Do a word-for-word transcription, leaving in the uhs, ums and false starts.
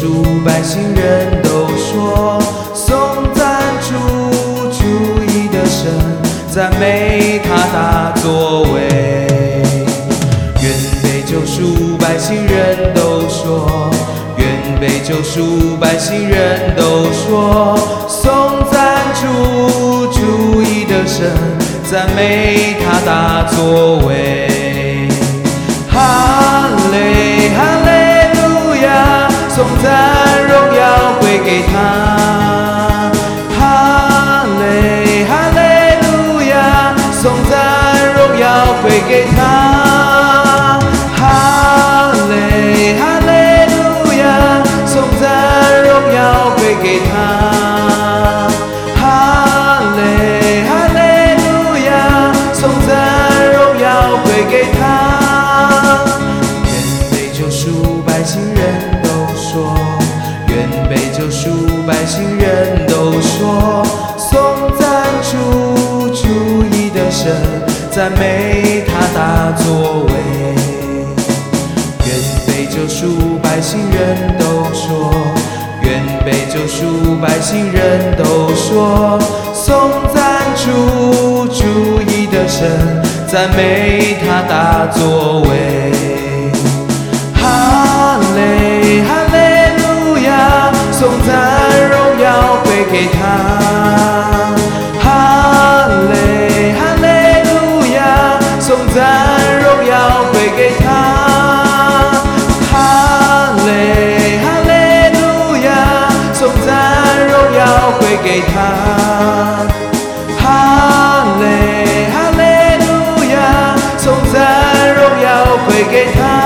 赎，百姓人都说颂赞主，主义的神，赞美他大作为。愿被救赎，百姓人都说，愿被救赎，百姓人都说颂赞主，主义的神，赞美他大作为。哈利哈利路亚，颂赞荣耀归给他。哈利哈利路亚，颂赞荣耀归给他。哈利哈利路亚，颂赞荣耀归给他。哈利哈利路亚，颂赞荣耀归给他。愿被救赎，百姓人都说，愿被救赎，百姓人都说颂赞主，主义的神，赞美他大作为。愿被救赎，百姓人都说，愿被救赎，百姓人都说颂赞主，主义的神，赞美他大作为。哈利哈利路亚，颂赞荣耀归给他。哈利哈利路亚，颂赞荣耀归给他。哈利哈利路亚，颂赞荣耀归给他。哈利哈利路亚，颂赞荣耀归给他。